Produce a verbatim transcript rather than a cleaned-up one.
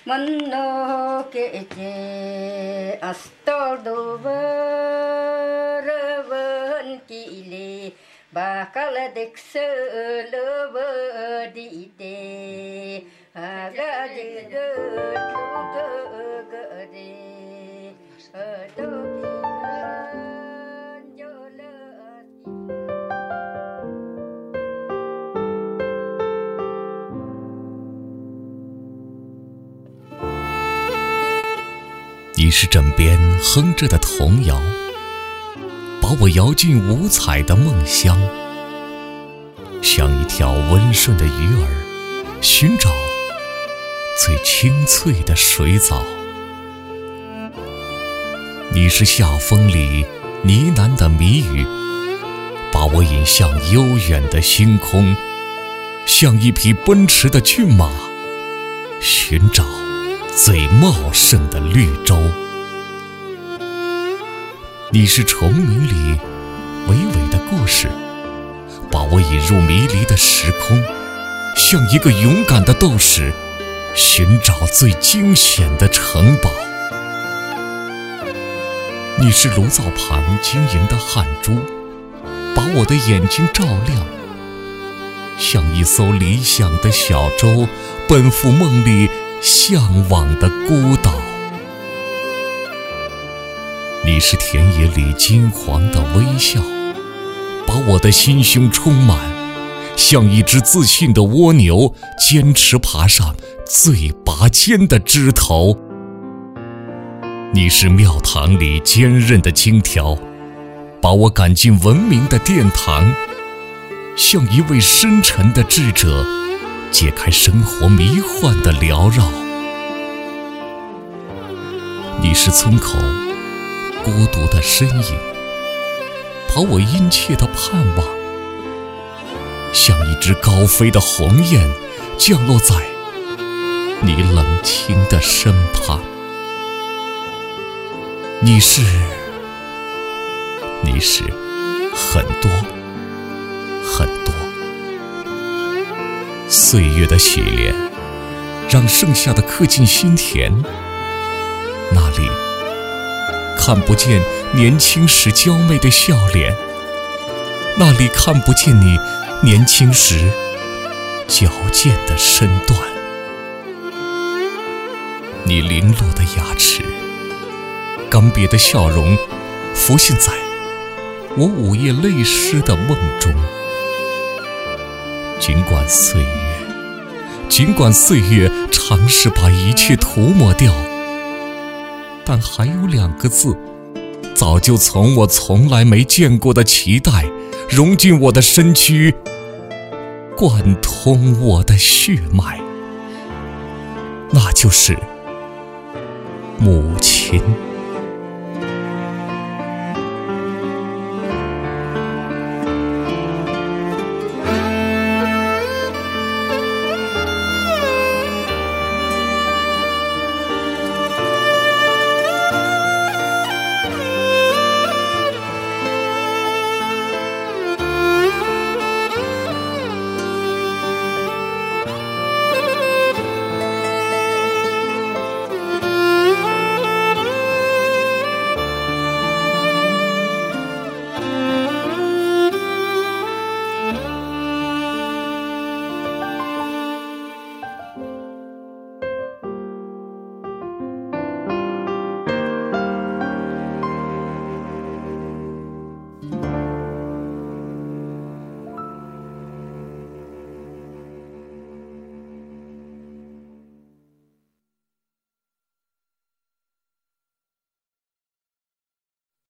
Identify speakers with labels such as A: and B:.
A: Manno kece astol verwen kile bakal dekse lebedide aga jeget lugegede adokikan jolati。
B: 你是枕边哼着的童谣，把我摇进五彩的梦乡，像一条温顺的鱼儿，寻找最清脆的水藻。你是夏风里呢喃的谜语，把我引向悠远的星空，像一匹奔驰的骏马，寻找最茂盛的绿洲。你是虫鸣里娓娓的故事，把我引入迷离的时空，像一个勇敢的斗士，寻找最惊险的城堡。你是炉灶旁晶莹的汗珠，把我的眼睛照亮，像一艘理想的小舟，奔赴梦里向往的孤岛。你是田野里金黄的微笑，把我的心胸充满，像一只自信的蜗牛，坚持爬上最拔尖的枝头。你是庙堂里坚韧的金条，把我赶进文明的殿堂，像一位深沉的智者，解开生活迷幻的缭绕。你是村口孤独的身影，把我殷切的盼望，像一只高飞的鸿雁，降落在你冷清的身旁。你是，你是很多很多。岁月的洗练，让剩下的刻进心田。那里看不见年轻时娇媚的笑脸，那里看不见你年轻时矫健的身段。你零落的牙齿，干瘪的笑容，浮现在我午夜泪湿的梦中。尽管岁月，尽管岁月尝试把一切涂抹掉，但还有两个字，早就从我从来没见过的脐带融进我的身躯，贯通我的血脉，那就是母亲。